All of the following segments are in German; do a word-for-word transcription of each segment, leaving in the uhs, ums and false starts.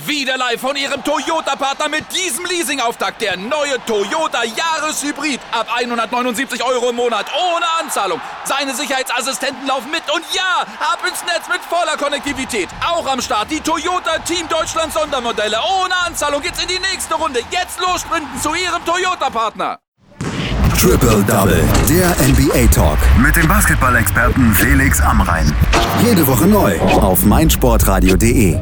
Wieder live von Ihrem Toyota-Partner mit diesem Leasing-Auftakt. Der neue Toyota Jahreshybrid. Ab hundertneunundsiebzig Euro im Monat. Ohne Anzahlung. Seine Sicherheitsassistenten laufen mit. Und ja, ab ins Netz mit voller Konnektivität. Auch am Start die Toyota Team Deutschland Sondermodelle. Ohne Anzahlung geht's in die nächste Runde. Jetzt los sprinten zu Ihrem Toyota-Partner. Triple Double, der N B A-Talk. Mit dem Basketball-Experten Felix Amrein. Jede Woche neu auf meinsportradio punkt de.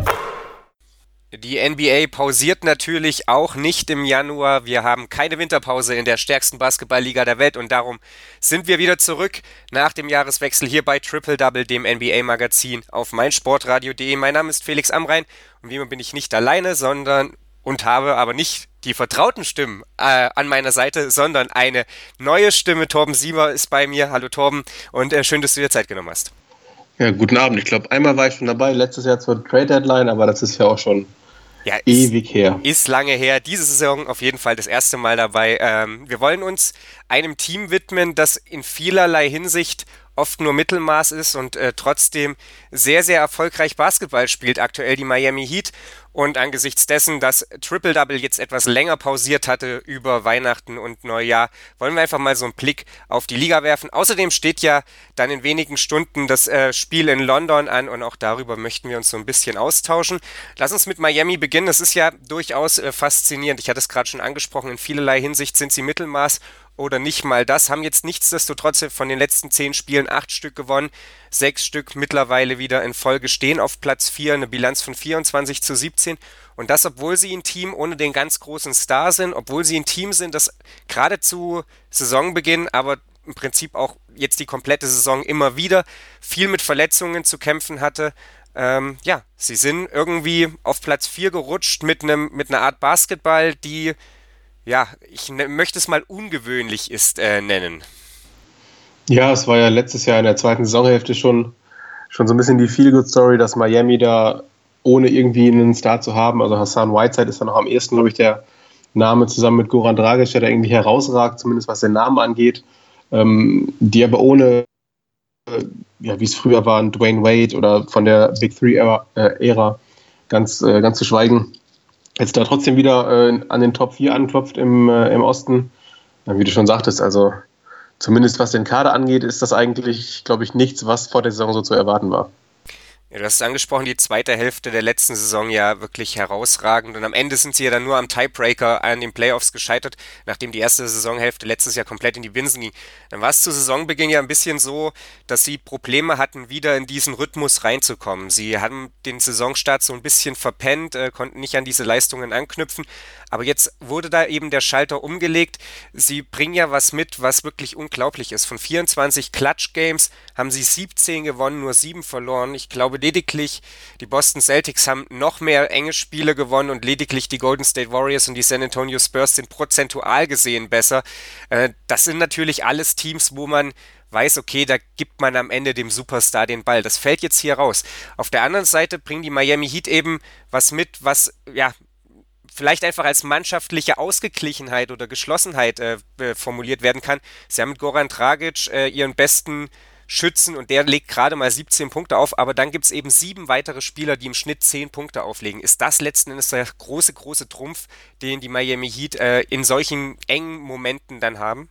Die N B A pausiert natürlich auch nicht im Januar. Wir haben keine Winterpause in der stärksten Basketballliga der Welt und darum sind wir wieder zurück nach dem Jahreswechsel hier bei Triple Double, dem N B A-Magazin auf meinsportradio punkt de. Mein Name ist Felix Amrein und wie immer bin ich nicht alleine, sondern und habe aber nicht die vertrauten Stimmen äh, an meiner Seite, sondern eine neue Stimme. Torben Sieber ist bei mir. Hallo Torben und äh, schön, dass du dir Zeit genommen hast. Ja, guten Abend. Ich glaube, einmal war ich schon dabei, letztes Jahr zur Trade Deadline, aber das ist ja auch schon ja, ewig ist, her. Ist lange her. Diese Saison auf jeden Fall das erste Mal dabei. Ähm, wir wollen uns einem Team widmen, das in vielerlei Hinsicht oft nur Mittelmaß ist und äh, trotzdem sehr, sehr erfolgreich Basketball spielt, aktuell die Miami Heat. Und angesichts dessen, dass Triple Double jetzt etwas länger pausiert hatte über Weihnachten und Neujahr, wollen wir einfach mal so einen Blick auf die Liga werfen. Außerdem steht ja dann in wenigen Stunden das äh, Spiel in London an und auch darüber möchten wir uns so ein bisschen austauschen. Lass uns mit Miami beginnen. Das ist ja durchaus äh, faszinierend. Ich hatte es gerade schon angesprochen, in vielerlei Hinsicht sind sie Mittelmaß oder nicht mal das, haben jetzt nichtsdestotrotz von den letzten zehn Spielen acht Stück gewonnen, sechs Stück mittlerweile wieder in Folge stehen auf Platz vier, eine Bilanz von vierundzwanzig zu siebzehn und das, obwohl sie ein Team ohne den ganz großen Star sind, obwohl sie ein Team sind, das gerade zu Saisonbeginn, aber im Prinzip auch jetzt die komplette Saison immer wieder viel mit Verletzungen zu kämpfen hatte. Ähm, ja, sie sind irgendwie auf Platz vier gerutscht mit einem mit einer Art Basketball, die ja, ich ne- möchte es mal ungewöhnlich ist, äh, nennen. Ja, es war ja letztes Jahr in der zweiten Saisonhälfte schon, schon so ein bisschen die Feel-Good-Story, dass Miami da ohne irgendwie einen Star zu haben, also Hassan Whiteside ist dann noch am ehesten, glaube ich, der Name zusammen mit Goran Dragic, der da irgendwie herausragt, zumindest was den Namen angeht, ähm, die aber ohne, äh, ja, wie es früher war, Dwayne Wade oder von der Big Three-Ära äh, Ära, ganz, äh, ganz zu schweigen, jetzt da trotzdem wieder äh, an den Top vier anklopft im, äh, im Osten. Ja, wie du schon sagtest, also zumindest was den Kader angeht, ist das eigentlich, glaube ich, nichts, was vor der Saison so zu erwarten war. Ja, du hast es angesprochen, die zweite Hälfte der letzten Saison ja wirklich herausragend und am Ende sind sie ja dann nur am Tiebreaker an den Playoffs gescheitert, nachdem die erste Saisonhälfte letztes Jahr komplett in die Binsen ging. Dann war es zu Saisonbeginn ja ein bisschen so, dass sie Probleme hatten, wieder in diesen Rhythmus reinzukommen. Sie haben den Saisonstart so ein bisschen verpennt, äh, konnten nicht an diese Leistungen anknüpfen, aber jetzt wurde da eben der Schalter umgelegt. Sie bringen ja was mit, was wirklich unglaublich ist. Von vierundzwanzig Clutch-Games haben sie siebzehn gewonnen, nur sieben verloren. Ich glaube, lediglich die Boston Celtics haben noch mehr enge Spiele gewonnen und lediglich die Golden State Warriors und die San Antonio Spurs sind prozentual gesehen besser. Äh, das sind natürlich alles Teams, wo man weiß, okay, da gibt man am Ende dem Superstar den Ball. Das fällt jetzt hier raus. Auf der anderen Seite bringen die Miami Heat eben was mit, was, ja, vielleicht einfach als mannschaftliche Ausgeglichenheit oder Geschlossenheit äh, formuliert werden kann. Sie haben mit Goran Dragic äh, ihren besten Schützen und der legt gerade mal siebzehn Punkte auf, aber dann gibt es eben sieben weitere Spieler, die im Schnitt zehn Punkte auflegen. Ist das letzten Endes der große, große Trumpf, den die Miami Heat äh, in solchen engen Momenten dann haben?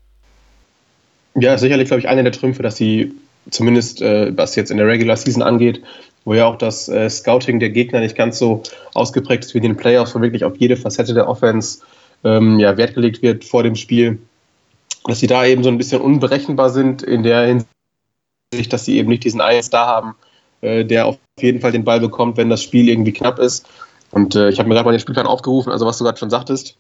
Ja, sicherlich, glaube ich, einer der Trümpfe, dass sie zumindest, äh, was jetzt in der Regular Season angeht, wo ja auch das äh, Scouting der Gegner nicht ganz so ausgeprägt ist wie in den Playoffs, wo wirklich auf jede Facette der Offense ähm, ja, Wert gelegt wird vor dem Spiel, dass sie da eben so ein bisschen unberechenbar sind in der Hinsicht, dass sie eben nicht diesen einen Star haben, äh, der auf jeden Fall den Ball bekommt, wenn das Spiel irgendwie knapp ist. Und äh, ich habe mir gerade mal den Spielplan aufgerufen, also was du gerade schon sagtest.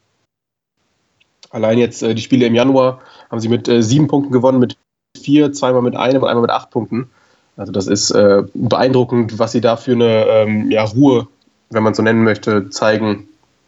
Allein jetzt äh, die Spiele im Januar haben sie mit äh, sieben Punkten gewonnen, mit vier, zweimal mit einem und einmal mit acht Punkten. Also das ist äh, beeindruckend, was sie da für eine ähm, ja, Ruhe, wenn man es so nennen möchte, zeigen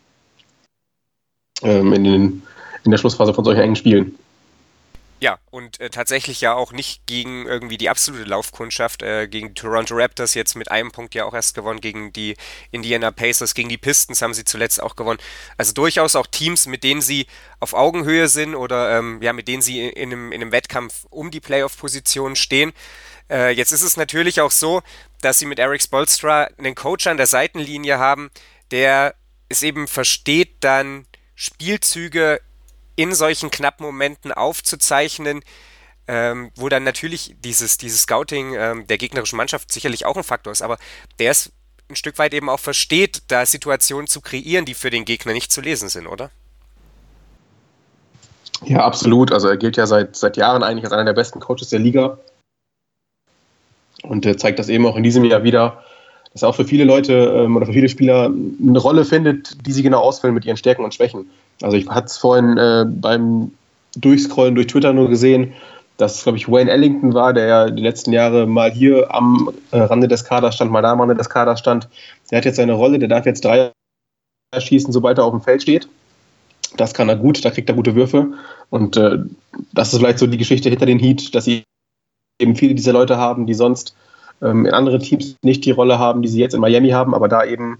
ähm, in, den, in der Schlussphase von solchen engen Spielen. Ja, und äh, tatsächlich ja auch nicht gegen irgendwie die absolute Laufkundschaft, äh, gegen die Toronto Raptors jetzt mit einem Punkt ja auch erst gewonnen, gegen die Indiana Pacers, gegen die Pistons haben sie zuletzt auch gewonnen. Also durchaus auch Teams, mit denen sie auf Augenhöhe sind oder ähm, ja, mit denen sie in einem, in einem Wettkampf um die Playoff-Positionen stehen. Äh, jetzt ist es natürlich auch so, dass sie mit Erik Spoelstra einen Coach an der Seitenlinie haben, der es eben versteht, dann Spielzüge in solchen knappen Momenten aufzuzeichnen, ähm, wo dann natürlich dieses, dieses Scouting ähm, der gegnerischen Mannschaft sicherlich auch ein Faktor ist, aber der es ein Stück weit eben auch versteht, da Situationen zu kreieren, die für den Gegner nicht zu lesen sind, oder? Ja, absolut. Also er gilt ja seit, seit Jahren eigentlich als einer der besten Coaches der Liga und er zeigt das eben auch in diesem Jahr wieder, dass er auch für viele Leute ähm, oder für viele Spieler eine Rolle findet, die sie genau ausfüllen mit ihren Stärken und Schwächen. Also ich hatte es vorhin äh, beim Durchscrollen durch Twitter nur gesehen, dass, glaube ich, Wayne Ellington war, der ja die letzten Jahre mal hier am äh, Rande des Kaders stand, mal da am Rande des Kaders stand. Der hat jetzt seine Rolle, der darf jetzt Dreier schießen, sobald er auf dem Feld steht. Das kann er gut, da kriegt er gute Würfe. Und äh, das ist vielleicht so die Geschichte hinter den Heat, dass sie eben viele dieser Leute haben, die sonst in anderen Teams nicht die Rolle haben, die sie jetzt in Miami haben, aber da eben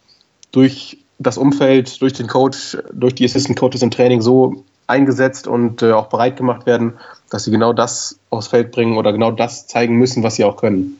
durch das Umfeld, durch den Coach, durch die Assistant Coaches im Training so eingesetzt und äh, auch bereit gemacht werden, dass sie genau das aufs Feld bringen oder genau das zeigen müssen, was sie auch können.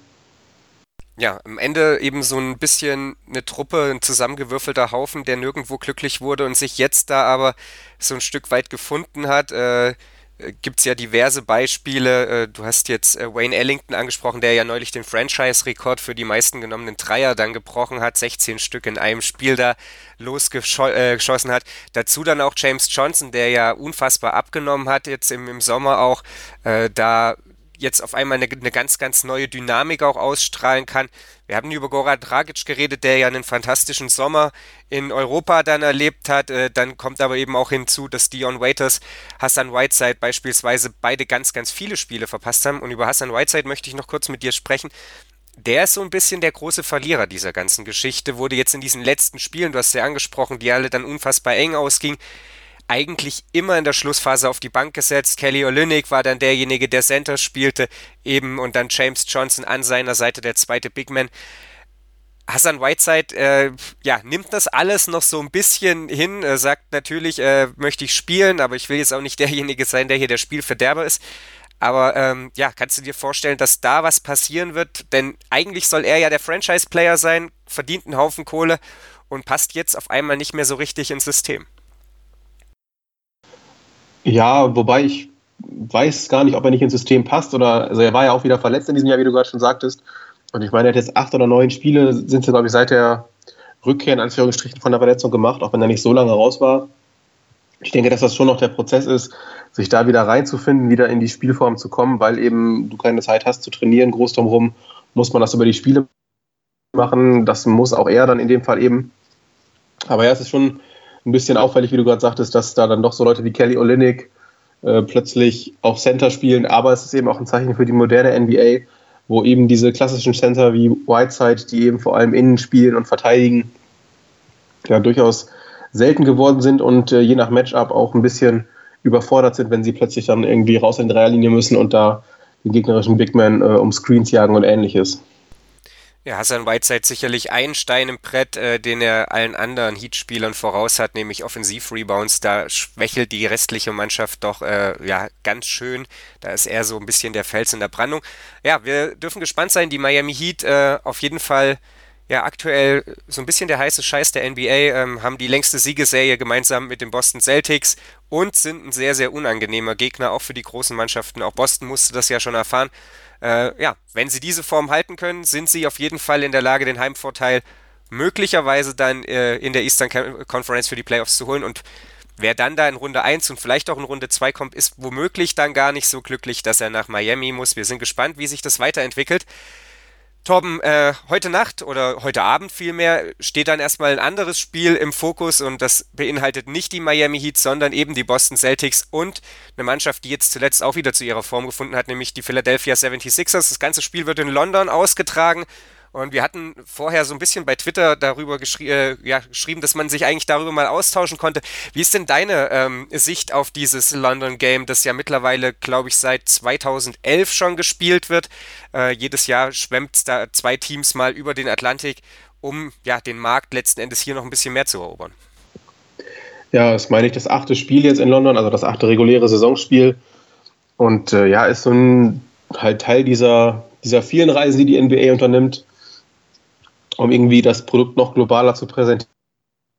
Ja, am Ende eben so ein bisschen eine Truppe, ein zusammengewürfelter Haufen, der nirgendwo glücklich wurde und sich jetzt da aber so ein Stück weit gefunden hat. Äh, Gibt es ja diverse Beispiele. Du hast jetzt Wayne Ellington angesprochen, der ja neulich den Franchise-Rekord für die meisten genommenen Dreier dann gebrochen hat, sechzehn Stück in einem Spiel da losgeschossen hat. Dazu dann auch James Johnson, der ja unfassbar abgenommen hat, jetzt im, im Sommer auch, äh, da jetzt auf einmal eine, eine ganz, ganz neue Dynamik auch ausstrahlen kann. Wir haben über Goran Dragic geredet, der ja einen fantastischen Sommer in Europa dann erlebt hat. Äh, dann kommt aber eben auch hinzu, dass Dion Waiters, Hassan Whiteside beispielsweise beide ganz, ganz viele Spiele verpasst haben. Und über Hassan Whiteside möchte ich noch kurz mit dir sprechen. Der ist so ein bisschen der große Verlierer dieser ganzen Geschichte, wurde jetzt in diesen letzten Spielen, du hast ja angesprochen, die alle dann unfassbar eng ausgingen, eigentlich immer in der Schlussphase auf die Bank gesetzt. Kelly Olynyk war dann derjenige, der Center spielte, eben, und dann James Johnson an seiner Seite, der zweite Big Man. Hassan Whiteside, äh, ja, nimmt das alles noch so ein bisschen hin, äh, sagt natürlich, äh, möchte ich spielen, aber ich will jetzt auch nicht derjenige sein, der hier der Spielverderber ist. Aber ähm, ja, kannst du dir vorstellen, dass da was passieren wird? Denn eigentlich soll er ja der Franchise-Player sein, verdient einen Haufen Kohle und passt jetzt auf einmal nicht mehr so richtig ins System. Ja, wobei ich weiß gar nicht, ob er nicht ins System passt. Oder, also er war ja auch wieder verletzt in diesem Jahr, wie du gerade schon sagtest. Und ich meine, er hat jetzt acht oder neun Spiele, sind sie, glaube ich, seit der Rückkehr in Anführungsstrichen von der Verletzung gemacht, auch wenn er nicht so lange raus war. Ich denke, dass das schon noch der Prozess ist, sich da wieder reinzufinden, wieder in die Spielform zu kommen, weil eben du keine Zeit hast zu trainieren, groß drumherum muss man das über die Spiele machen. Das muss auch er dann in dem Fall eben. Aber ja, es ist schon ein bisschen auffällig, wie du gerade sagtest, dass da dann doch so Leute wie Kelly Olynyk äh, plötzlich auf Center spielen, aber es ist eben auch ein Zeichen für die moderne N B A, wo eben diese klassischen Center wie Whiteside, die eben vor allem innen spielen und verteidigen, ja durchaus selten geworden sind und äh, je nach Matchup auch ein bisschen überfordert sind, wenn sie plötzlich dann irgendwie raus in die Dreierlinie müssen und da den gegnerischen Big Man äh, um Screens jagen und ähnliches. Ja, Hassan Whiteside sicherlich ein Stein im Brett, äh, den er allen anderen Heat-Spielern voraus hat, nämlich Offensiv-Rebounds. Da schwächelt die restliche Mannschaft doch äh, ja ganz schön. Da ist er so ein bisschen der Fels in der Brandung. Ja, wir dürfen gespannt sein. Die Miami Heat äh, auf jeden Fall ja aktuell so ein bisschen der heiße Scheiß der N B A, ähm, haben die längste Siegesserie gemeinsam mit den Boston Celtics und sind ein sehr, sehr unangenehmer Gegner, auch für die großen Mannschaften. Auch Boston musste das ja schon erfahren. Äh, ja, wenn sie diese Form halten können, sind sie auf jeden Fall in der Lage, den Heimvorteil möglicherweise dann äh, in der Eastern Conference für die Playoffs zu holen. Und wer dann da in Runde eins und vielleicht auch in Runde zwei kommt, ist womöglich dann gar nicht so glücklich, dass er nach Miami muss. Wir sind gespannt, wie sich das weiterentwickelt. Torben, äh, heute Nacht oder heute Abend vielmehr steht dann erstmal ein anderes Spiel im Fokus und das beinhaltet nicht die Miami Heat, sondern eben die Boston Celtics und eine Mannschaft, die jetzt zuletzt auch wieder zu ihrer Form gefunden hat, nämlich die Philadelphia seventy-sixers. Das ganze Spiel wird in London ausgetragen und wir hatten vorher so ein bisschen bei Twitter darüber geschri- äh, ja, geschrieben, dass man sich eigentlich darüber mal austauschen konnte. Wie ist denn deine ähm, Sicht auf dieses London Game, das ja mittlerweile, glaube ich, seit zweitausendelf schon gespielt wird? Äh, jedes Jahr schwemmt da zwei Teams mal über den Atlantik, um ja den Markt letzten Endes hier noch ein bisschen mehr zu erobern. Ja, das meine ich, das achte Spiel jetzt in London, also das achte reguläre Saisonspiel. Und äh, ja, ist so ein halt Teil dieser, dieser vielen Reisen, die die N B A unternimmt, um irgendwie das Produkt noch globaler zu präsentieren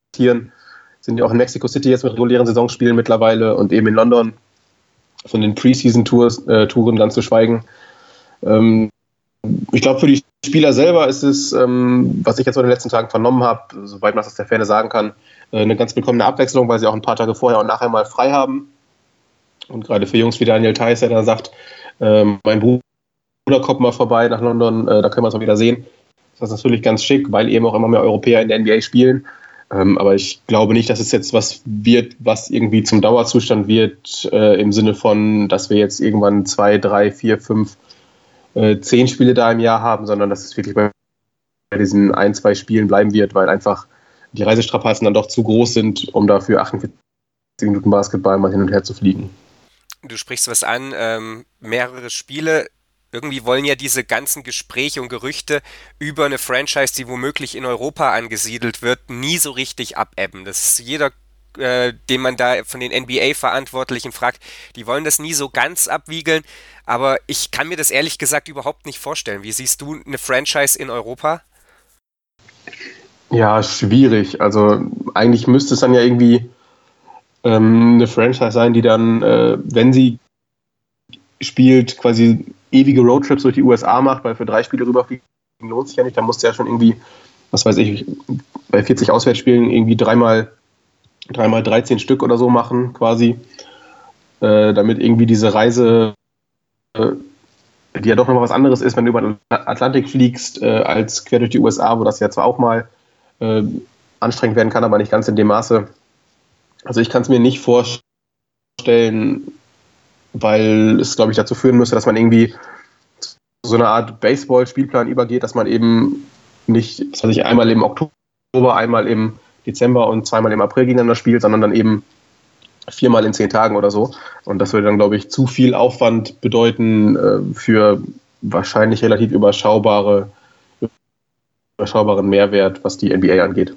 Sind ja auch in Mexico City jetzt mit regulären Saisonspielen mittlerweile und eben in London von den Preseason-Touren ganz zu schweigen. Ähm, ich glaube, für die Spieler selber ist es, ähm, was ich jetzt in den letzten Tagen vernommen habe, soweit man das aus der Ferne sagen kann, äh, eine ganz willkommene Abwechslung, weil sie auch ein paar Tage vorher und nachher mal frei haben. Und gerade für Jungs wie Daniel Theis, der dann sagt, äh, mein Bruder kommt mal vorbei nach London, äh, da können wir es mal wieder sehen. Das ist natürlich ganz schick, weil eben auch immer mehr Europäer in der N B A spielen. Ähm, aber ich glaube nicht, dass es jetzt was wird, was irgendwie zum Dauerzustand wird, äh, im Sinne von, dass wir jetzt irgendwann zwei, drei, vier, fünf, äh, zehn Spiele da im Jahr haben, sondern dass es wirklich bei diesen ein, zwei Spielen bleiben wird, weil einfach die Reisestrapazen dann doch zu groß sind, um dafür achtundvierzig Minuten Basketball mal hin und her zu fliegen. Du sprichst was an, ähm, mehrere Spiele. Irgendwie wollen ja diese ganzen Gespräche und Gerüchte über eine Franchise, die womöglich in Europa angesiedelt wird, nie so richtig abebben. Das ist jeder, äh, den man da von den N B A-Verantwortlichen fragt, die wollen das nie so ganz abwiegeln. Aber ich kann mir das ehrlich gesagt überhaupt nicht vorstellen. Wie siehst du eine Franchise in Europa? Ja, schwierig. Also eigentlich müsste es dann ja irgendwie ähm, eine Franchise sein, die dann, äh, wenn sie spielt, quasi ewige Roadtrips durch die U S A macht, weil für drei Spiele rüberfliegen lohnt sich ja nicht. Da musst du ja schon irgendwie, was weiß ich, bei vierzig Auswärtsspielen irgendwie dreimal, dreimal dreizehn Stück oder so machen, quasi, äh, damit irgendwie diese Reise, äh, die ja doch noch was anderes ist, wenn du über den Atlantik fliegst, äh, als quer durch die U S A, wo das ja zwar auch mal äh, anstrengend werden kann, aber nicht ganz in dem Maße. Also ich kann es mir nicht vorstellen, weil es, glaube ich, dazu führen müsste, dass man irgendwie so eine Art Baseball-Spielplan übergeht, dass man eben nicht, das heißt, einmal im Oktober, einmal im Dezember und zweimal im April gegeneinander spielt, sondern dann eben viermal in zehn Tagen oder so. Und das würde dann, glaube ich, zu viel Aufwand bedeuten äh, für wahrscheinlich relativ überschaubare, überschaubaren Mehrwert, was die N B A angeht.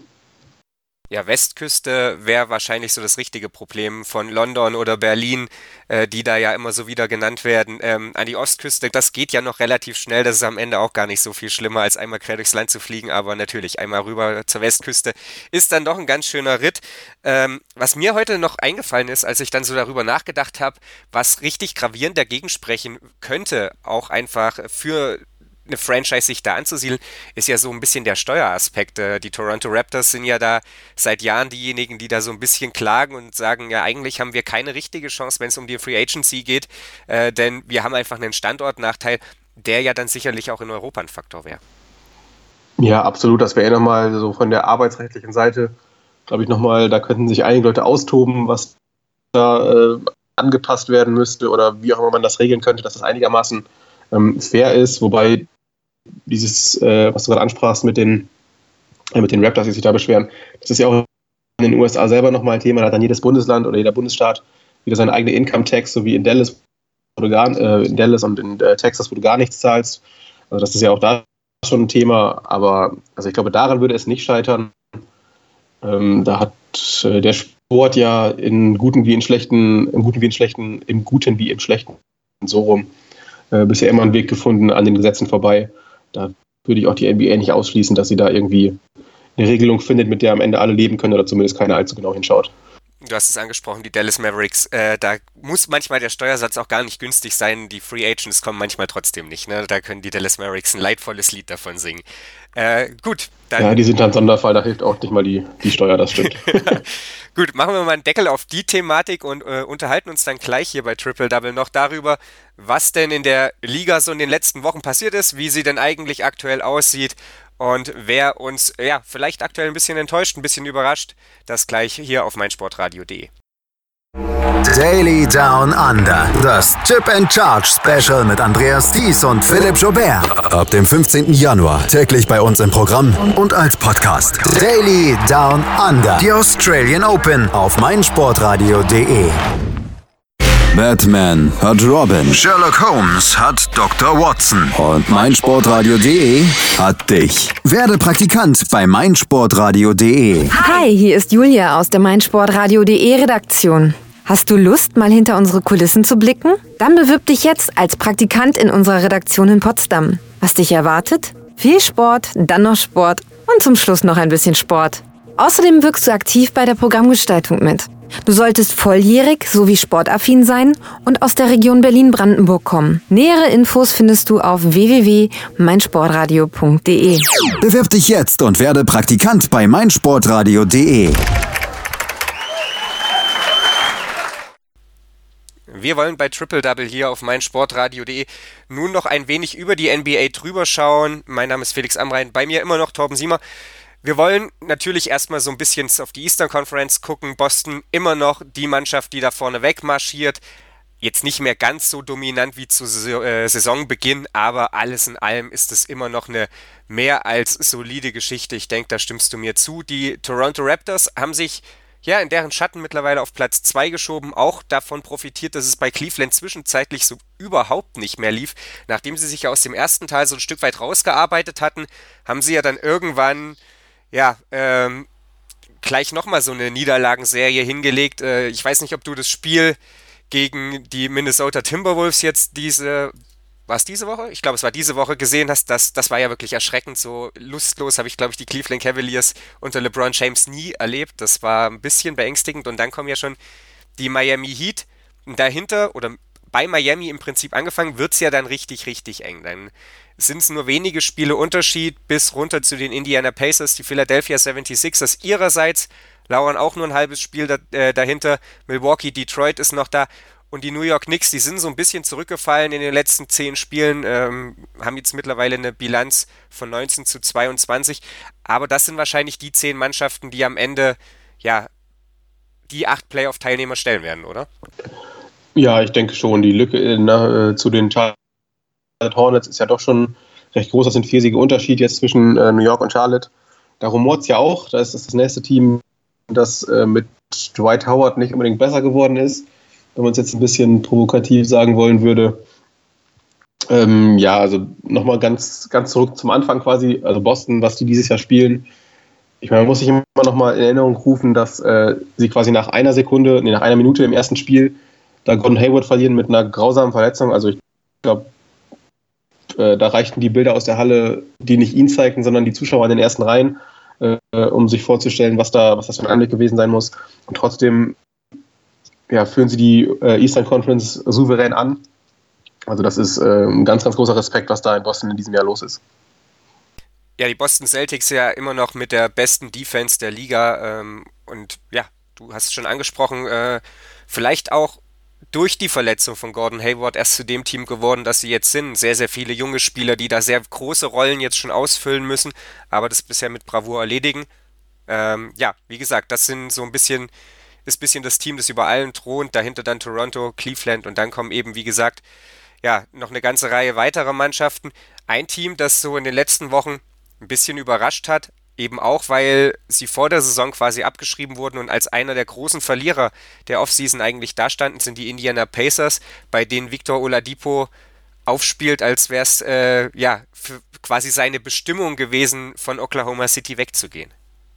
Ja, Westküste wäre wahrscheinlich so das richtige Problem von London oder Berlin, äh, die da ja immer so wieder genannt werden. Ähm, an die Ostküste, das geht ja noch relativ schnell, das ist am Ende auch gar nicht so viel schlimmer, als einmal quer durchs Land zu fliegen, aber natürlich, einmal rüber zur Westküste ist dann doch ein ganz schöner Ritt. Ähm, was mir heute noch eingefallen ist, als ich dann so darüber nachgedacht habe, was richtig gravierend dagegen sprechen könnte, auch einfach für eine Franchise sich da anzusiedeln, ist ja so ein bisschen der Steueraspekt. Die Toronto Raptors sind ja da seit Jahren diejenigen, die da so ein bisschen klagen und sagen, ja, eigentlich haben wir keine richtige Chance, wenn es um die Free Agency geht, äh, denn wir haben einfach einen Standortnachteil, der ja dann sicherlich auch in Europa ein Faktor wäre. Ja, absolut. Das wäre eh nochmal so von der arbeitsrechtlichen Seite, glaube ich, nochmal, da könnten sich einige Leute austoben, was da äh, angepasst werden müsste oder wie auch immer man das regeln könnte, dass das einigermaßen ähm, fair ist, wobei dieses, äh, was du gerade ansprachst mit den, äh, mit den Raptors, die sich da beschweren, das ist ja auch in den U S A selber nochmal ein Thema, da hat dann jedes Bundesland oder jeder Bundesstaat wieder seine eigene Income-Tax, so wie in Dallas, wo du gar, äh, in Dallas und in äh, Texas, wo du gar nichts zahlst. Also das ist ja auch da schon ein Thema, aber also ich glaube, daran würde es nicht scheitern. Ähm, da hat äh, der Sport ja in guten wie in schlechten, im guten wie in schlechten, im Guten wie im Schlechten, so rum, äh, bisher immer einen Weg gefunden an den Gesetzen vorbei. Da würde ich auch die N B A nicht ausschließen, dass sie da irgendwie eine Regelung findet, mit der am Ende alle leben können oder zumindest keiner allzu genau hinschaut. Du hast es angesprochen, die Dallas Mavericks, äh, da muss manchmal der Steuersatz auch gar nicht günstig sein, die Free Agents kommen manchmal trotzdem nicht, ne? Da können die Dallas Mavericks ein leidvolles Lied davon singen. Äh, gut. Dann ja, die sind ein Sonderfall, da hilft auch nicht mal die, die Steuer, das stimmt. Gut, machen wir mal einen Deckel auf die Thematik und äh, unterhalten uns dann gleich hier bei Triple Double noch darüber, was denn in der Liga so in den letzten Wochen passiert ist, wie sie denn eigentlich aktuell aussieht und wer uns ja vielleicht aktuell ein bisschen enttäuscht, ein bisschen überrascht, das gleich hier auf meinsportradio punkt de. Daily Down Under. Das Chip and Charge Special mit Andreas Thies und Philipp Joubert. Ab dem fünfzehnten Januar täglich bei uns im Programm und als Podcast. Daily Down Under. Die Australian Open auf meinsportradio punkt de. Batman hat Robin. Sherlock Holmes hat Doktor Watson. Und meinsportradio punkt de hat dich. Werde Praktikant bei meinsportradio punkt de. Hi, hier ist Julia aus der meinsportradio punkt de Redaktion. Hast du Lust, mal hinter unsere Kulissen zu blicken? Dann bewirb dich jetzt als Praktikant in unserer Redaktion in Potsdam. Was dich erwartet? Viel Sport, dann noch Sport und zum Schluss noch ein bisschen Sport. Außerdem wirkst du aktiv bei der Programmgestaltung mit. Du solltest volljährig sowie sportaffin sein und aus der Region Berlin-Brandenburg kommen. Nähere Infos findest du auf w w w punkt meinsportradio punkt d e. Bewirb dich jetzt und werde Praktikant bei meinsportradio punkt d e. Wir wollen bei Triple Double hier auf meinsportradio punkt d e nun noch ein wenig über die N B A drüber schauen. Mein Name ist Felix Amrain, bei mir immer noch Torben Siemer. Wir wollen natürlich erstmal so ein bisschen auf die Eastern Conference gucken. Boston immer noch die Mannschaft, die da vorne wegmarschiert. Jetzt nicht mehr ganz so dominant wie zu Saisonbeginn, aber alles in allem ist es immer noch eine mehr als solide Geschichte. Ich denke, da stimmst du mir zu. Die Toronto Raptors haben sich ja in deren Schatten mittlerweile auf Platz zwei geschoben, auch davon profitiert, dass es bei Cleveland zwischenzeitlich so überhaupt nicht mehr lief. Nachdem sie sich ja aus dem ersten Teil so ein Stück weit rausgearbeitet hatten, haben sie ja dann irgendwann ja, ähm, gleich nochmal so eine Niederlagenserie hingelegt. Äh, ich weiß nicht, ob du das Spiel gegen die Minnesota Timberwolves jetzt diese, war es diese Woche? Ich glaube, es war diese Woche gesehen hast. Das, das war ja wirklich erschreckend. So lustlos habe ich, glaube ich, die Cleveland Cavaliers unter LeBron James nie erlebt. Das war ein bisschen beängstigend. Und dann kommen ja schon die Miami Heat. Und dahinter, oder bei Miami im Prinzip angefangen, wird es ja dann richtig, richtig eng. Dann sind es nur wenige Spiele Unterschied bis runter zu den Indiana Pacers. Die Philadelphia seventy-sixers ihrerseits lauern auch nur ein halbes Spiel da, äh, dahinter. Milwaukee, Detroit ist noch da. Und die New York Knicks, die sind so ein bisschen zurückgefallen in den letzten zehn Spielen, ähm, haben jetzt mittlerweile eine Bilanz von neunzehn zu zweiundzwanzig. Aber das sind wahrscheinlich die zehn Mannschaften, die am Ende ja die acht Playoff-Teilnehmer stellen werden, oder? Ja, ich denke schon. Die Lücke na, zu den Charlotte Hornets ist ja doch schon recht groß. Das sind vier Siege Unterschied jetzt zwischen äh, New York und Charlotte. Da rumort es ja auch. Da ist das, das nächste Team, das äh, mit Dwight Howard nicht unbedingt besser geworden ist. Wenn man es jetzt ein bisschen provokativ sagen wollen würde. Ähm, ja, also nochmal ganz, ganz zurück zum Anfang quasi. Also Boston, was die dieses Jahr spielen. Ich meine, man muss sich immer noch mal in Erinnerung rufen, dass äh, sie quasi nach einer Sekunde, nee, nach einer Minute im ersten Spiel da Gordon Hayward verlieren mit einer grausamen Verletzung. Also ich glaube, äh, da reichten die Bilder aus der Halle, die nicht ihn zeigten, sondern die Zuschauer in den ersten Reihen, äh, um sich vorzustellen, was da, was das für ein Anblick gewesen sein muss. Und trotzdem ja, führen sie die äh, Eastern Conference souverän an. Also das ist äh, ein ganz, ganz großer Respekt, was da in Boston in diesem Jahr los ist. Ja, die Boston Celtics ja immer noch mit der besten Defense der Liga. Ähm, und ja, du hast es schon angesprochen, äh, vielleicht auch durch die Verletzung von Gordon Hayward erst zu dem Team geworden, das sie jetzt sind. Sehr, sehr viele junge Spieler, die da sehr große Rollen jetzt schon ausfüllen müssen, aber das bisher mit Bravour erledigen. Ähm, ja, wie gesagt, das sind so ein bisschen, ist ein bisschen das Team, das über allen thront. Dahinter dann Toronto, Cleveland und dann kommen eben, wie gesagt, ja, noch eine ganze Reihe weiterer Mannschaften. Ein Team, das so in den letzten Wochen ein bisschen überrascht hat, eben auch, weil sie vor der Saison quasi abgeschrieben wurden und als einer der großen Verlierer der Offseason eigentlich dastanden, sind die Indiana Pacers, bei denen Victor Oladipo aufspielt, als wäre es äh, ja, für quasi seine Bestimmung gewesen, von Oklahoma City wegzugehen.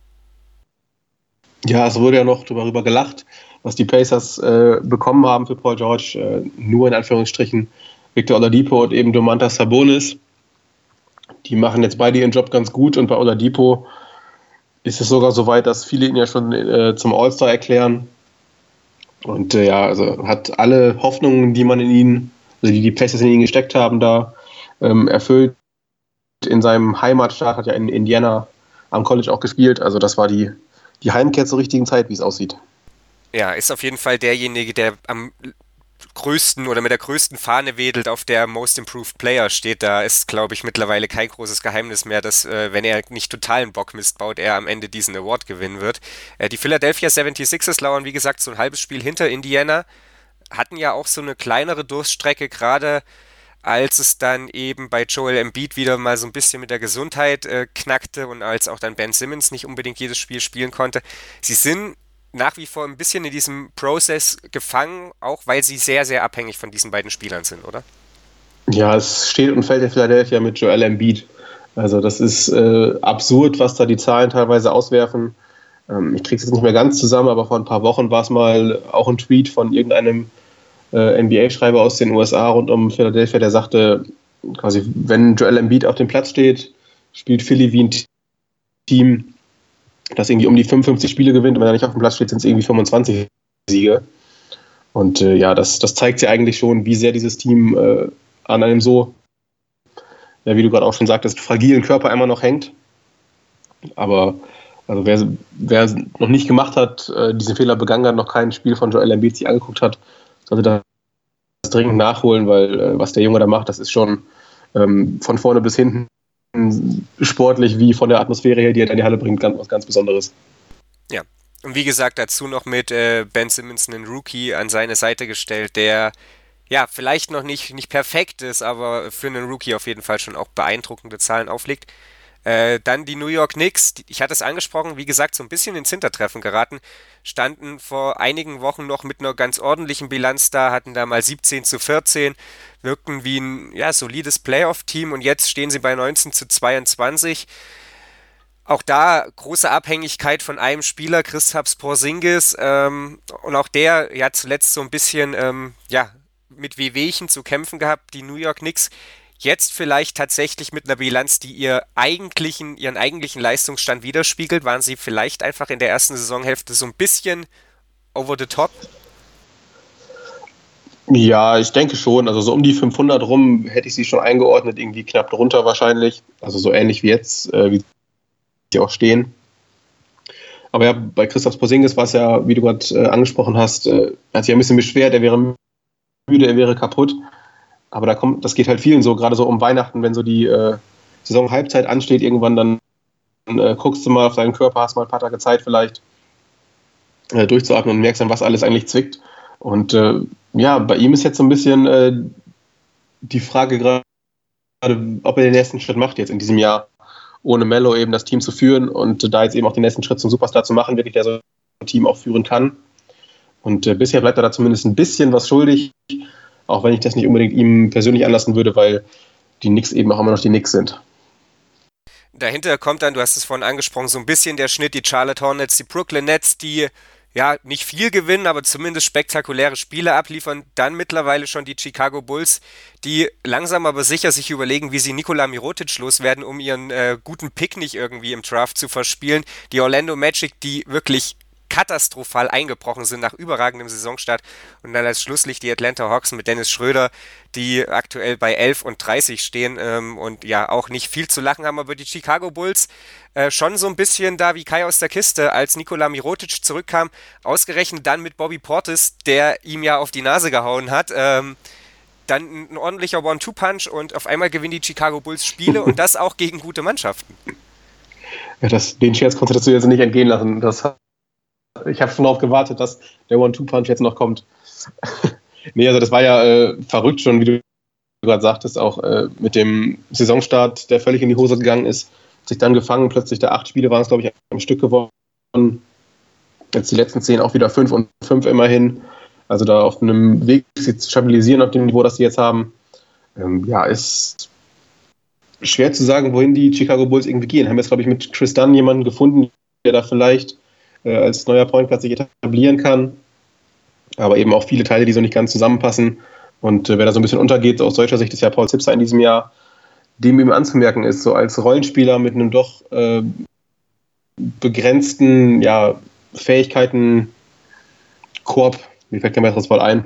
Ja, es wurde ja noch darüber gelacht, was die Pacers äh, bekommen haben für Paul George. Äh, nur in Anführungsstrichen Victor Oladipo und eben Domantas Sabonis. Die machen jetzt beide ihren Job ganz gut und bei Oladipo ist es sogar so weit, dass viele ihn ja schon äh, zum All-Star erklären. Und äh, ja, also hat alle Hoffnungen, die man in ihn, also die die Pacers in ihn gesteckt haben, da ähm, erfüllt. In seinem Heimatstaat hat ja in Indiana am College auch gespielt. Also das war die, die Heimkehr zur richtigen Zeit, wie es aussieht. Ja, ist auf jeden Fall derjenige, der am größten oder mit der größten Fahne wedelt, auf der Most Improved Player steht. Da ist, glaube ich, mittlerweile kein großes Geheimnis mehr, dass, äh, wenn er nicht totalen Bockmist baut, er am Ende diesen Award gewinnen wird. Äh, die Philadelphia seventy-sixers lauern, wie gesagt, so ein halbes Spiel hinter Indiana, hatten ja auch so eine kleinere Durststrecke, gerade als es dann eben bei Joel Embiid wieder mal so ein bisschen mit der Gesundheit äh, knackte und als auch dann Ben Simmons nicht unbedingt jedes Spiel spielen konnte. Sie sind nach wie vor ein bisschen in diesem Prozess gefangen, auch weil sie sehr, sehr abhängig von diesen beiden Spielern sind, oder? Ja, es steht und fällt in Philadelphia mit Joel Embiid. Also das ist äh, absurd, was da die Zahlen teilweise auswerfen. Ähm, ich kriege es jetzt nicht mehr ganz zusammen, aber vor ein paar Wochen war es mal auch ein Tweet von irgendeinem äh, N B A-Schreiber aus den U S A rund um Philadelphia, der sagte, quasi, wenn Joel Embiid auf dem Platz steht, spielt Philly wie ein Team. dass irgendwie um die fünfundfünfzig Spiele gewinnt und wenn er nicht auf dem Platz steht, sind es irgendwie fünfundzwanzig Siege. Und äh, ja, das, das zeigt ja eigentlich schon, wie sehr dieses Team äh, an einem so, ja, wie du gerade auch schon sagtest, fragilen Körper immer noch hängt. Aber also wer, wer noch nicht gemacht hat, äh, diesen Fehler begangen hat, noch kein Spiel von Joel Embiid sich angeguckt hat, sollte das dringend nachholen, weil äh, was der Junge da macht, das ist schon ähm, von vorne bis hinten sportlich wie von der Atmosphäre her, die er in die Halle bringt, ganz, was ganz Besonderes. Ja, und wie gesagt, dazu noch mit äh, Ben Simmons einen Rookie an seine Seite gestellt, der ja vielleicht noch nicht, nicht perfekt ist, aber für einen Rookie auf jeden Fall schon auch beeindruckende Zahlen auflegt. Äh, dann die New York Knicks, die, ich hatte es angesprochen, wie gesagt, so ein bisschen ins Hintertreffen geraten, standen vor einigen Wochen noch mit einer ganz ordentlichen Bilanz da, hatten da mal siebzehn zu vierzehn, wirkten wie ein ja, solides Playoff-Team und jetzt stehen sie bei neunzehn zu zweiundzwanzig. Auch da große Abhängigkeit von einem Spieler, Kristaps Porzingis, ähm, und auch der ja zuletzt so ein bisschen ähm, ja, mit Wehwehchen zu kämpfen gehabt, die New York Knicks. Jetzt vielleicht tatsächlich mit einer Bilanz, die ihr eigentlichen, ihren eigentlichen Leistungsstand widerspiegelt, waren sie vielleicht einfach in der ersten Saisonhälfte so ein bisschen over the top? Ja, ich denke schon. Also so um die fünfhundert rum hätte ich sie schon eingeordnet, irgendwie knapp drunter wahrscheinlich. Also so ähnlich wie jetzt, äh, wie sie auch stehen. Aber ja, bei Kristaps Porzingis war es ja, wie du gerade äh, angesprochen hast, äh, hat sich ein bisschen beschwert, er wäre müde, er wäre kaputt. Aber da kommt, das geht halt vielen so, gerade so um Weihnachten, wenn so die äh, Saison-Halbzeit ansteht, irgendwann dann äh, guckst du mal auf deinen Körper, hast mal ein paar Tage Zeit vielleicht äh, durchzuatmen und merkst dann, was alles eigentlich zwickt. Und äh, ja, bei ihm ist jetzt so ein bisschen äh, die Frage gerade, ob er den nächsten Schritt macht jetzt in diesem Jahr, ohne Melo eben das Team zu führen und äh, da jetzt eben auch den nächsten Schritt zum Superstar zu machen, wirklich der so ein Team auch führen kann. Und äh, bisher bleibt er da zumindest ein bisschen was schuldig, auch wenn ich das nicht unbedingt ihm persönlich anlassen würde, weil die Knicks eben auch immer noch die Knicks sind. Dahinter kommt dann, du hast es vorhin angesprochen, so ein bisschen der Schnitt, die Charlotte Hornets, die Brooklyn Nets, die ja nicht viel gewinnen, aber zumindest spektakuläre Spiele abliefern. Dann mittlerweile schon die Chicago Bulls, die langsam aber sicher sich überlegen, wie sie Nikola Mirotic loswerden, um ihren äh, guten Pick nicht irgendwie im Draft zu verspielen. Die Orlando Magic, die wirklich katastrophal eingebrochen sind nach überragendem Saisonstart und dann als Schlusslicht die Atlanta Hawks mit Dennis Schröder, die aktuell bei elf und dreißig stehen ähm, und ja auch nicht viel zu lachen haben, aber die Chicago Bulls äh, schon so ein bisschen da wie Kai aus der Kiste, als Nikola Mirotic zurückkam, ausgerechnet dann mit Bobby Portis, der ihm ja auf die Nase gehauen hat, ähm, dann ein ordentlicher One-Two-Punch und auf einmal gewinnen die Chicago Bulls Spiele und das auch gegen gute Mannschaften. Ja, das, den Scherz konntest du jetzt nicht entgehen lassen, das hat Ich habe schon darauf gewartet, dass der One-Two-Punch jetzt noch kommt. Nee, also das war ja äh, verrückt schon, wie du gerade sagtest, auch äh, mit dem Saisonstart, der völlig in die Hose gegangen ist, sich dann gefangen, plötzlich der acht Spiele waren es, glaube ich, am Stück geworden. Jetzt die letzten zehn auch wieder fünf und fünf immerhin. Also da auf einem Weg, sie zu stabilisieren auf dem Niveau, das sie jetzt haben. Ähm, ja, ist schwer zu sagen, wohin die Chicago Bulls irgendwie gehen. Haben jetzt, glaube ich, mit Chris Dunn jemanden gefunden, der da vielleicht als neuer Point Guard sich etablieren kann, aber eben auch viele Teile, die so nicht ganz zusammenpassen und äh, wer da so ein bisschen untergeht, aus deutscher Sicht ist ja Paul Zipser in diesem Jahr, dem eben anzumerken ist, so als Rollenspieler mit einem doch äh, begrenzten ja, Fähigkeiten Korb, mir fällt kein weiteres Wort ein,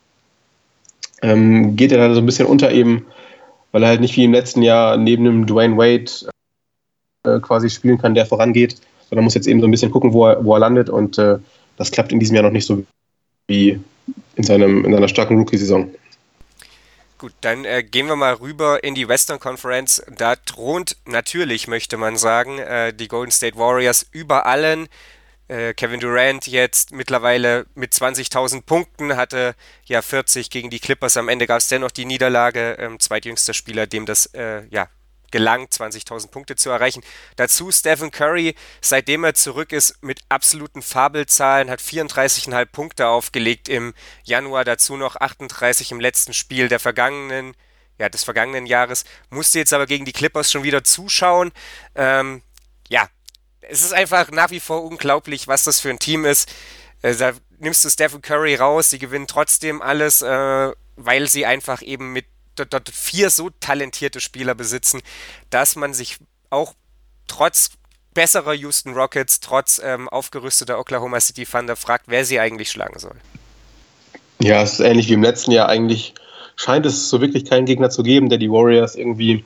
ähm, geht er da so ein bisschen unter eben, weil er halt nicht wie im letzten Jahr neben einem Dwayne Wade äh, quasi spielen kann, der vorangeht, sondern muss jetzt eben so ein bisschen gucken, wo er, wo er landet und äh, das klappt in diesem Jahr noch nicht so wie in, seinem, in seiner starken Rookie-Saison. Gut, dann äh, gehen wir mal rüber in die Western Conference. Da thront natürlich, möchte man sagen, äh, die Golden State Warriors über allen. Äh, Kevin Durant jetzt mittlerweile mit zwanzigtausend Punkten, hatte ja vierzig gegen die Clippers. Am Ende gab es dennoch die Niederlage. Ähm, zweitjüngster Spieler, dem das äh, ja gelang, zwanzigtausend Punkte zu erreichen. Dazu Stephen Curry, seitdem er zurück ist, mit absoluten Fabelzahlen, hat vierunddreißig Komma fünf Punkte aufgelegt im Januar, dazu noch achtunddreißig im letzten Spiel der vergangenen, ja, des vergangenen Jahres, musste jetzt aber gegen die Clippers schon wieder zuschauen. Ähm, ja, es ist einfach nach wie vor unglaublich, was das für ein Team ist. Äh, da nimmst du Stephen Curry raus, sie gewinnen trotzdem alles, äh, weil sie einfach eben mit dort, dort vier so talentierte Spieler besitzen, dass man sich auch trotz besserer Houston Rockets trotz ähm, aufgerüsteter Oklahoma City Thunder fragt, wer sie eigentlich schlagen soll. Ja, es ist ähnlich wie im letzten Jahr. Eigentlich scheint es so wirklich keinen Gegner zu geben, der die Warriors irgendwie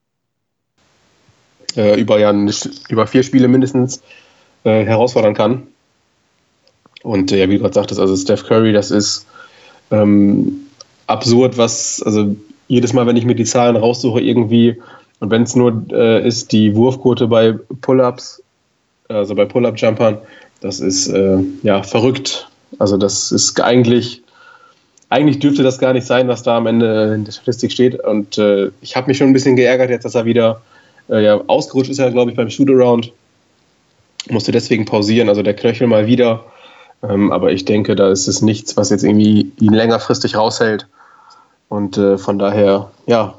äh, über, ja, über vier Spiele mindestens äh, herausfordern kann. Und äh, ja, wie du gerade sagtest, also Steph Curry, das ist ähm, absurd, was, also jedes Mal, wenn ich mir die Zahlen raussuche irgendwie, und wenn es nur äh, ist, die Wurfquote bei Pull-Ups, also bei Pull-Up-Jumpern, das ist äh, ja verrückt. Also das ist eigentlich, eigentlich dürfte das gar nicht sein, was da am Ende in der Statistik steht. Und äh, ich habe mich schon ein bisschen geärgert jetzt, dass er wieder äh, ja, ausgerutscht ist, ja, glaube ich, beim Shoot-Around. Musste deswegen pausieren, also der Knöchel mal wieder. Ähm, aber ich denke, da ist es nichts, was jetzt irgendwie ihn längerfristig raushält. Und äh, von daher, ja,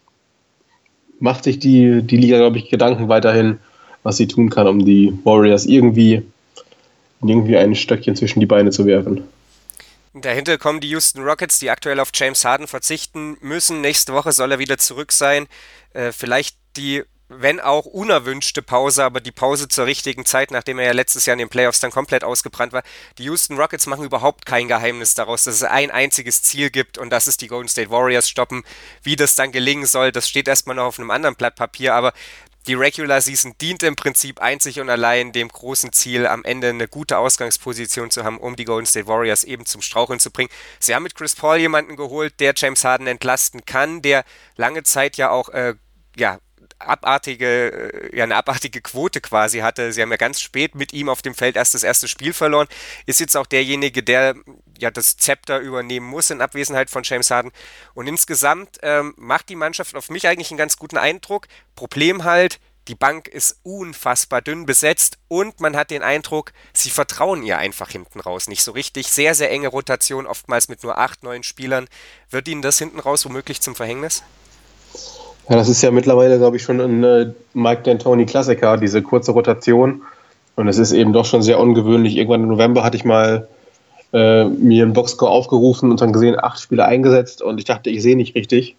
macht sich die, die Liga, glaube ich, Gedanken weiterhin, was sie tun kann, um die Warriors irgendwie, irgendwie ein Stöckchen zwischen die Beine zu werfen. Dahinter kommen die Houston Rockets, die aktuell auf James Harden verzichten müssen. Nächste Woche soll er wieder zurück sein. Äh, vielleicht die, wenn auch unerwünschte Pause, aber die Pause zur richtigen Zeit, nachdem er ja letztes Jahr in den Playoffs dann komplett ausgebrannt war. Die Houston Rockets machen überhaupt kein Geheimnis daraus, dass es ein einziges Ziel gibt und das ist die Golden State Warriors stoppen. Wie das dann gelingen soll, das steht erstmal noch auf einem anderen Blatt Papier, aber die Regular Season dient im Prinzip einzig und allein dem großen Ziel, am Ende eine gute Ausgangsposition zu haben, um die Golden State Warriors eben zum Straucheln zu bringen. Sie haben mit Chris Paul jemanden geholt, der James Harden entlasten kann, der lange Zeit ja auch, äh, ja, abartige, ja, eine abartige Quote quasi hatte. Sie haben ja ganz spät mit ihm auf dem Feld erst das erste Spiel verloren. Ist jetzt auch derjenige, der ja das Zepter übernehmen muss in Abwesenheit von James Harden. Und insgesamt ähm, macht die Mannschaft auf mich eigentlich einen ganz guten Eindruck. Problem halt, die Bank ist unfassbar dünn besetzt und man hat den Eindruck, sie vertrauen ihr einfach hinten raus nicht so richtig. Sehr, sehr enge Rotation, oftmals mit nur acht, neun Spielern. Wird ihnen das hinten raus womöglich zum Verhängnis? Ja, das ist ja mittlerweile, glaube ich, schon ein äh, Mike D'Antoni-Klassiker, diese kurze Rotation. Und es ist eben doch schon sehr ungewöhnlich. Irgendwann im November hatte ich mal äh, mir einen Boxscore aufgerufen und dann gesehen, acht Spiele eingesetzt. Und ich dachte, ich sehe nicht richtig.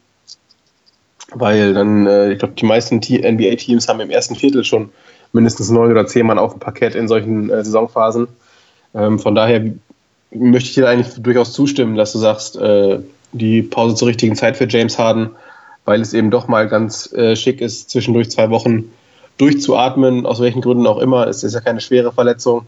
Weil dann, äh, ich glaube, die meisten T- N B A-Teams haben im ersten Viertel schon mindestens neun oder zehn Mann auf dem Parkett in solchen äh, Saisonphasen. Ähm, von daher möchte ich dir eigentlich durchaus zustimmen, dass du sagst, äh, die Pause zur richtigen Zeit für James Harden, weil es eben doch mal ganz äh, schick ist, zwischendurch zwei Wochen durchzuatmen, aus welchen Gründen auch immer. Es ist ja keine schwere Verletzung.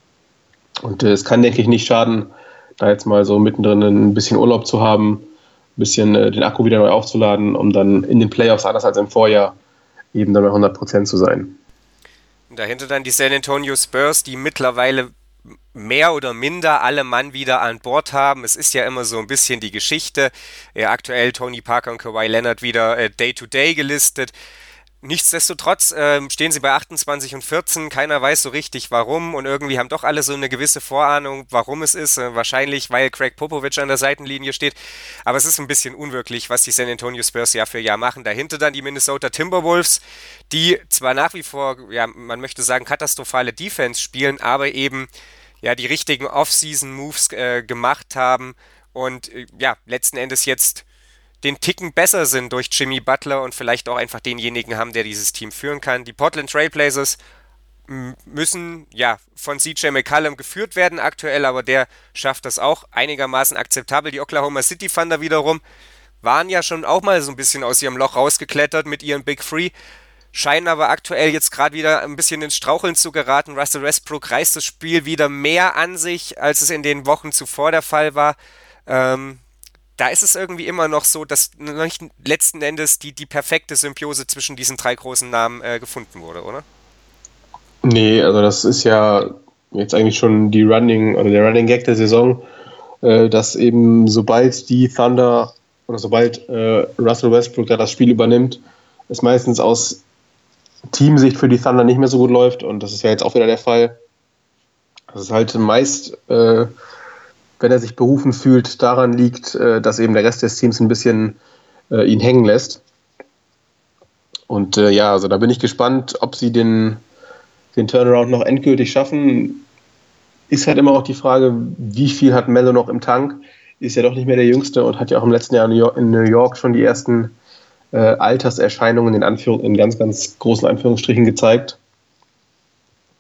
Und äh, es kann, denke ich, nicht schaden, da jetzt mal so mittendrin ein bisschen Urlaub zu haben, ein bisschen äh, den Akku wieder neu aufzuladen, um dann in den Playoffs, anders als im Vorjahr, eben dann bei hundert Prozent zu sein. Dahinter dann die San Antonio Spurs, die mittlerweile mehr oder minder alle Mann wieder an Bord haben. Es ist ja immer so ein bisschen die Geschichte. Ja, aktuell Tony Parker und Kawhi Leonard wieder äh, Day-to-Day gelistet. Nichtsdestotrotz äh, stehen sie bei achtundzwanzig und vierzehn. Keiner weiß so richtig warum und irgendwie haben doch alle so eine gewisse Vorahnung, warum es ist. Äh, wahrscheinlich, weil Greg Popovich an der Seitenlinie steht. Aber es ist ein bisschen unwirklich, was die San Antonio Spurs Jahr für Jahr machen. Dahinter dann die Minnesota Timberwolves, die zwar nach wie vor, ja, man möchte sagen, katastrophale Defense spielen, aber eben ja die richtigen Off-Season-Moves äh, gemacht haben und äh, ja, letzten Endes jetzt den Ticken besser sind durch Jimmy Butler und vielleicht auch einfach denjenigen haben, der dieses Team führen kann. Die Portland Trail Blazers m- müssen ja von C J McCollum geführt werden aktuell, aber der schafft das auch einigermaßen akzeptabel. Die Oklahoma City Thunder wiederum waren ja schon auch mal so ein bisschen aus ihrem Loch rausgeklettert mit ihren Big Three, scheinen aber aktuell jetzt gerade wieder ein bisschen ins Straucheln zu geraten. Russell Westbrook reißt das Spiel wieder mehr an sich, als es in den Wochen zuvor der Fall war. Ähm, da ist es irgendwie immer noch so, dass letzten Endes die, die perfekte Symbiose zwischen diesen drei großen Namen äh, gefunden wurde, oder? Nee, also das ist ja jetzt eigentlich schon die Running oder der Running Gag der Saison, äh, dass eben sobald die Thunder oder sobald äh, Russell Westbrook da das Spiel übernimmt, es meistens aus Teamsicht für die Thunder nicht mehr so gut läuft und das ist ja jetzt auch wieder der Fall. Das ist halt meist, äh, wenn er sich berufen fühlt, daran liegt, äh, dass eben der Rest des Teams ein bisschen äh, ihn hängen lässt. Und äh, ja, also da bin ich gespannt, ob sie den, den Turnaround noch endgültig schaffen. Ist halt immer auch die Frage, wie viel hat Melo noch im Tank? Ist ja doch nicht mehr der Jüngste und hat ja auch im letzten Jahr in New York, in New York schon die ersten äh, Alterserscheinungen in, Anführung, in ganz, ganz großen Anführungsstrichen gezeigt.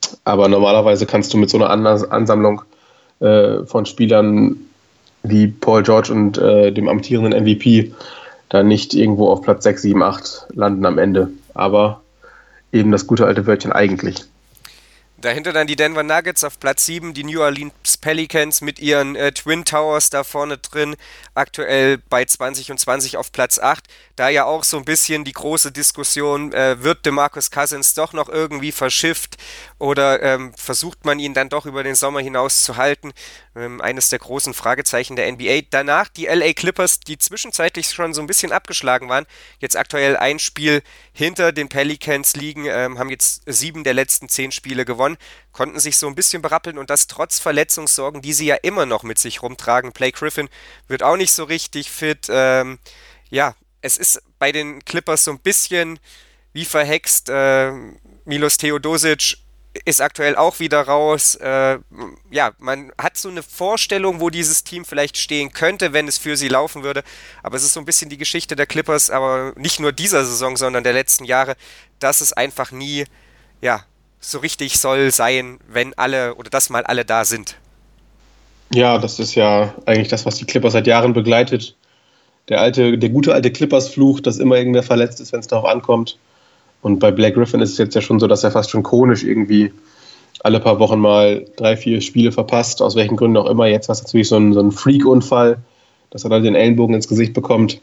Aber normalerweise kannst du mit so einer Ansammlung äh, von Spielern wie Paul George und äh, dem amtierenden M V P da nicht irgendwo auf Platz sechs, sieben, acht landen am Ende. Aber eben das gute alte Wörtchen eigentlich. Dahinter dann die Denver Nuggets auf Platz sieben, die New Orleans Pelicans mit ihren äh, Twin Towers da vorne drin, aktuell bei zwanzig und zwanzig auf Platz acht. Da ja auch so ein bisschen die große Diskussion, äh, wird DeMarcus Cousins doch noch irgendwie verschifft oder ähm, versucht man ihn dann doch über den Sommer hinaus zu halten? Ähm, eines der großen Fragezeichen der N B A. Danach die L A Clippers, die zwischenzeitlich schon so ein bisschen abgeschlagen waren, jetzt aktuell ein Spiel hinter den Pelicans liegen, ähm, haben jetzt sieben der letzten zehn Spiele gewonnen, konnten sich so ein bisschen berappeln und das trotz Verletzungssorgen, die sie ja immer noch mit sich rumtragen. Blake Griffin wird auch nicht so richtig fit. Ähm, ja, es ist bei den Clippers so ein bisschen wie verhext. Äh, Milos Teodosic ist aktuell auch wieder raus. Äh, ja, man hat so eine Vorstellung, wo dieses Team vielleicht stehen könnte, wenn es für sie laufen würde. Aber es ist so ein bisschen die Geschichte der Clippers, aber nicht nur dieser Saison, sondern der letzten Jahre, dass es einfach nie, ja, so richtig soll sein, wenn alle oder dass mal alle da sind. Ja, das ist ja eigentlich das, was die Clippers seit Jahren begleitet. Der alte, der gute alte Clippers-Fluch, dass immer irgendwer verletzt ist, wenn es darauf ankommt. Und bei Blake Griffin ist es jetzt ja schon so, dass er fast schon chronisch irgendwie alle paar Wochen mal drei, vier Spiele verpasst, aus welchen Gründen auch immer. Jetzt war es natürlich so ein, so ein Freak-Unfall, dass er dann den Ellenbogen ins Gesicht bekommt.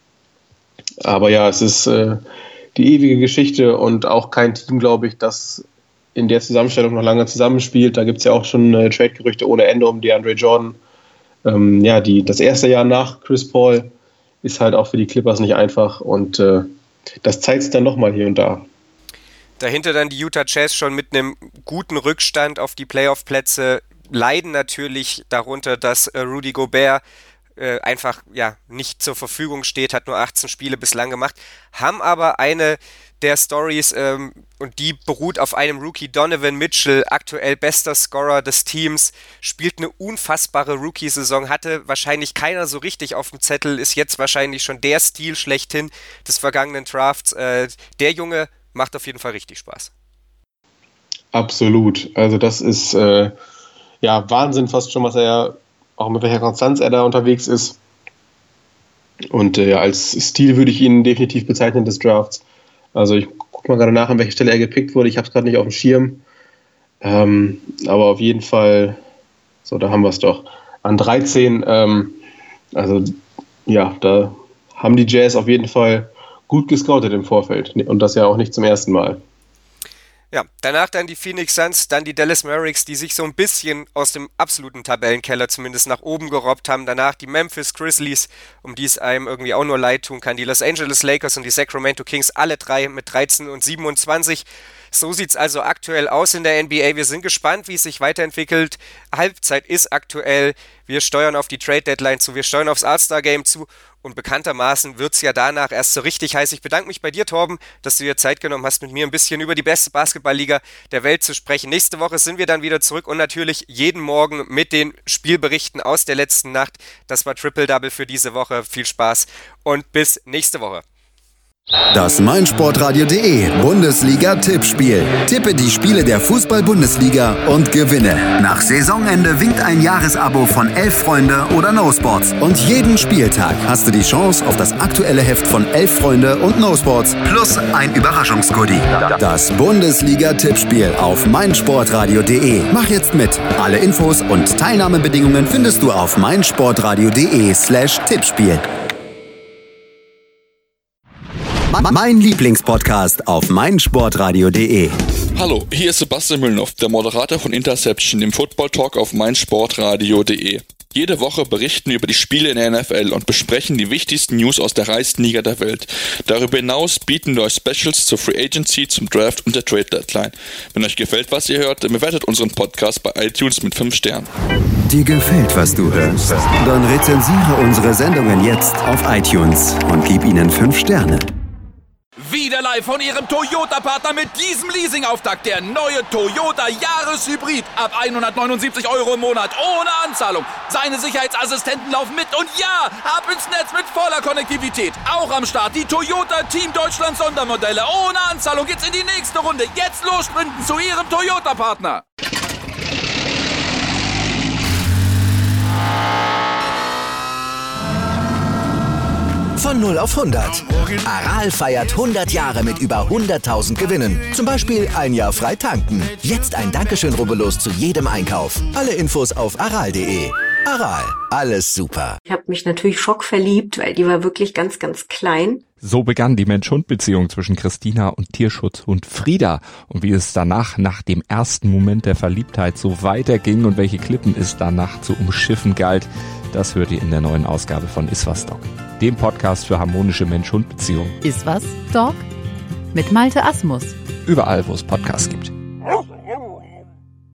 Aber ja, es ist äh, die ewige Geschichte und auch kein Team, glaube ich, das in der Zusammenstellung noch lange zusammenspielt. Da gibt es ja auch schon äh, Trade-Gerüchte ohne Ende um DeAndre Jordan. Ähm, ja, die, das erste Jahr nach Chris Paul ist halt auch für die Clippers nicht einfach und äh, das zeigt es dann nochmal hier und da. Dahinter dann die Utah Jazz schon mit einem guten Rückstand auf die Playoff-Plätze, leiden natürlich darunter, dass äh, Rudy Gobert äh, einfach ja nicht zur Verfügung steht, hat nur achtzehn Spiele bislang gemacht, haben aber eine der Stories ähm, und die beruht auf einem Rookie, Donovan Mitchell, aktuell bester Scorer des Teams, spielt eine unfassbare Rookie-Saison, hatte wahrscheinlich keiner so richtig auf dem Zettel, ist jetzt wahrscheinlich schon der Stil schlechthin des vergangenen Drafts. Äh, der Junge macht auf jeden Fall richtig Spaß. Absolut, also das ist äh, ja Wahnsinn fast schon, was er ja, auch mit welcher Konstanz er da unterwegs ist. Und äh, als Stil würde ich ihn definitiv bezeichnen des Drafts. Also ich gucke mal gerade nach, an welcher Stelle er gepickt wurde. Ich habe es gerade nicht auf dem Schirm. Ähm, aber auf jeden Fall, so, da haben wir es doch. An dreizehn, ähm, also ja, da haben die Jazz auf jeden Fall gut gescoutet im Vorfeld. Und das ja auch nicht zum ersten Mal. Ja, danach dann die Phoenix Suns, dann die Dallas Mavericks, die sich so ein bisschen aus dem absoluten Tabellenkeller zumindest nach oben gerobbt haben. Danach die Memphis Grizzlies, um die es einem irgendwie auch nur leid tun kann. Die Los Angeles Lakers und die Sacramento Kings, alle drei mit dreizehn und siebenundzwanzig. So sieht es also aktuell aus in der N B A. Wir sind gespannt, wie es sich weiterentwickelt. Halbzeit ist aktuell. Wir steuern auf die Trade-Deadline zu, wir steuern aufs All-Star-Game zu. Und bekanntermaßen wird es ja danach erst so richtig heiß. Ich bedanke mich bei dir, Torben, dass du dir Zeit genommen hast, mit mir ein bisschen über die beste Basketballliga der Welt zu sprechen. Nächste Woche sind wir dann wieder zurück und natürlich jeden Morgen mit den Spielberichten aus der letzten Nacht. Das war Triple-Double für diese Woche. Viel Spaß und bis nächste Woche. Das meinsportradio.de Bundesliga-Tippspiel. Tippe die Spiele der Fußball-Bundesliga und gewinne. Nach Saisonende winkt ein Jahresabo von Elf Freunde oder No Sports. Und jeden Spieltag hast du die Chance auf das aktuelle Heft von Elf Freunde und No Sports plus ein Überraschungsgoodie. Das Bundesliga-Tippspiel auf meinsportradio.de. Mach jetzt mit. Alle Infos und Teilnahmebedingungen findest du auf meinsportradio.de slash Tippspiel. Mein Lieblingspodcast auf meinsportradio.de. Hallo, hier ist Sebastian Mühlenhoff, der Moderator von Interception, dem Football Talk auf meinsportradio.de. Jede Woche berichten wir über die Spiele in der N F L und besprechen die wichtigsten News aus der reichsten Liga der Welt. Darüber hinaus bieten wir euch Specials zur Free Agency, zum Draft und der Trade Deadline. Wenn euch gefällt, was ihr hört, dann bewertet unseren Podcast bei iTunes mit fünf Sternen. Dir gefällt, was du hörst? Dann rezensiere unsere Sendungen jetzt auf iTunes und gib ihnen fünf Sterne. Wieder live von Ihrem Toyota-Partner mit diesem Leasing-Auftakt. Der neue Toyota Jahreshybrid. Ab hundertneunundsiebzig Euro im Monat. Ohne Anzahlung. Seine Sicherheitsassistenten laufen mit. Und ja, ab ins Netz mit voller Konnektivität. Auch am Start die Toyota Team Deutschland Sondermodelle. Ohne Anzahlung geht's in die nächste Runde. Jetzt los sprinten zu Ihrem Toyota-Partner. Von null auf hundert. Aral feiert hundert Jahre mit über hunderttausend Gewinnen. Zum Beispiel ein Jahr frei tanken. Jetzt ein Dankeschön, rubbellos zu jedem Einkauf. Alle Infos auf aral punkt de. Aral, alles super. Ich habe mich natürlich schockverliebt, weil die war wirklich ganz, ganz klein. So begann die Mensch-Hund-Beziehung zwischen Christina und Tierschutzhund Frieda. Und wie es danach, nach dem ersten Moment der Verliebtheit, so weiterging und welche Klippen es danach zu umschiffen galt, das hört ihr in der neuen Ausgabe von Iswas Dog, dem Podcast für harmonische Mensch-Hund-Beziehungen. Iswas Dog? Mit Malte Asmus. Überall, wo es Podcasts gibt.